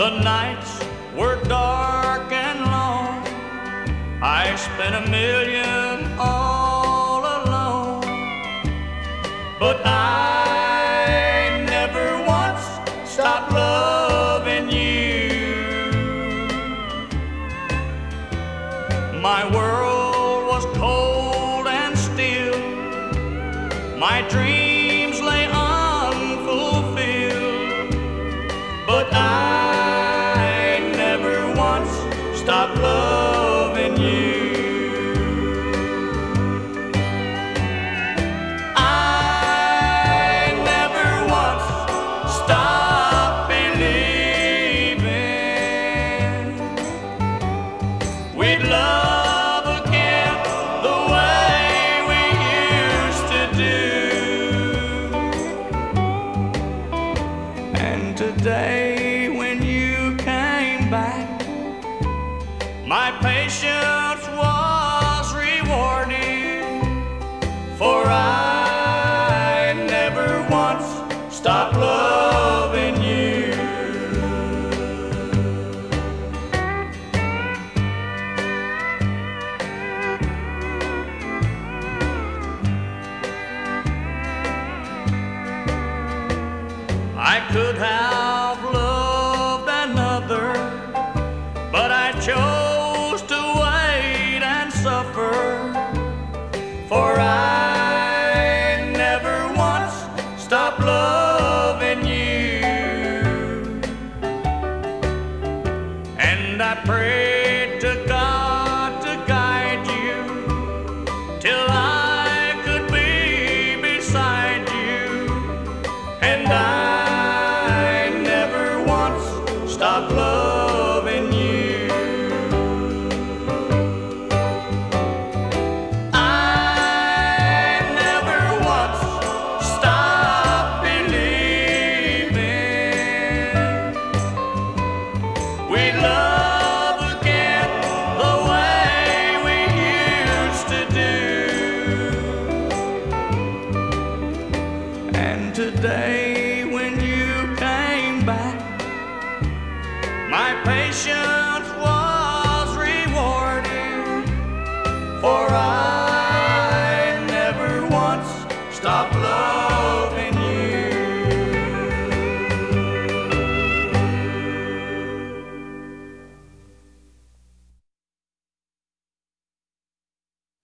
The nights were dark and long. I spent a million all alone, but I never once stopped loving you. My world was cold and still. My dreams lay unfulfilled, but I never once stopped loving you. I never once stopped believing we'd love again the way we used to do. And today when you came back, my patience was rewarded, for I never once stopped loving you. I could have